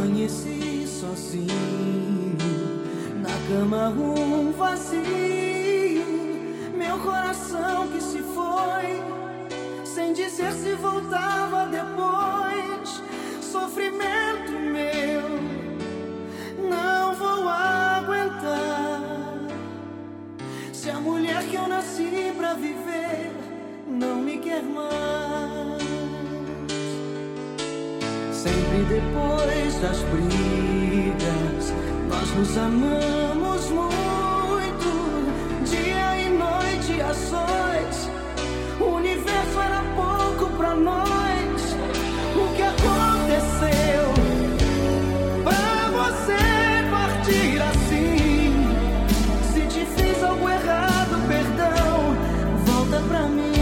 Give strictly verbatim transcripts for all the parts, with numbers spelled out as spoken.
Amanheci sozinho, na cama um vazio, meu coração que se foi, sem dizer se voltava depois. Sofrimento meu, não vou aguentar. Se a mulher que eu nasci pra viver não me quer mais. Sempre depois das brigas, nós nos amamos muito, dia e noite a sós. O universo era pouco pra nós. O que aconteceu pra você partir assim? Se te fiz algo errado, perdão, volta pra mim.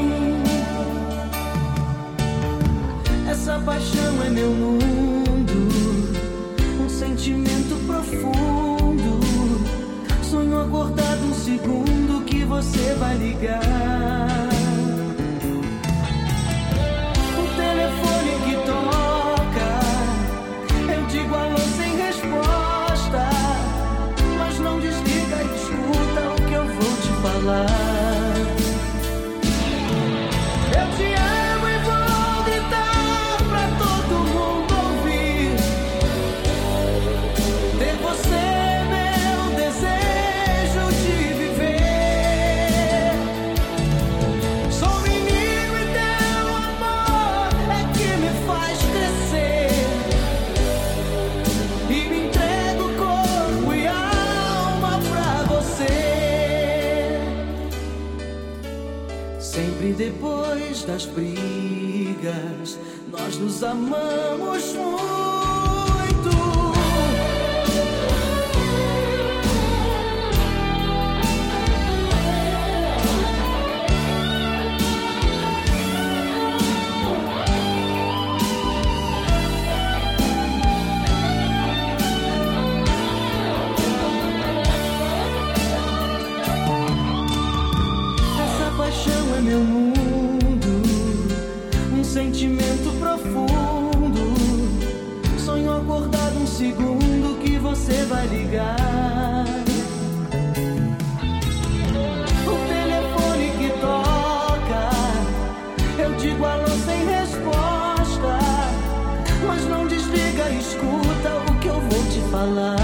Essa paixão é meu mundo, um sentimento profundo. Sonho acordado um segundo que você vai ligar. O telefone que toca, eu digo alô sem resposta, mas não desliga e escuta o que eu vou te falar. Eu te amo e vou gritar pra todo mundo ouvir. Ter você é meu desejo de viver. Sou menino e teu amor é que me faz crescer, e me entrego corpo e alma pra você. Sempre depois das brigas, nós nos amamos muito. Essa paixão é meu mundo, um sentimento profundo. Sonho acordado um segundo que você vai ligar. O telefone que toca, eu digo alô sem resposta, mas não desliga, escuta o que eu vou te falar.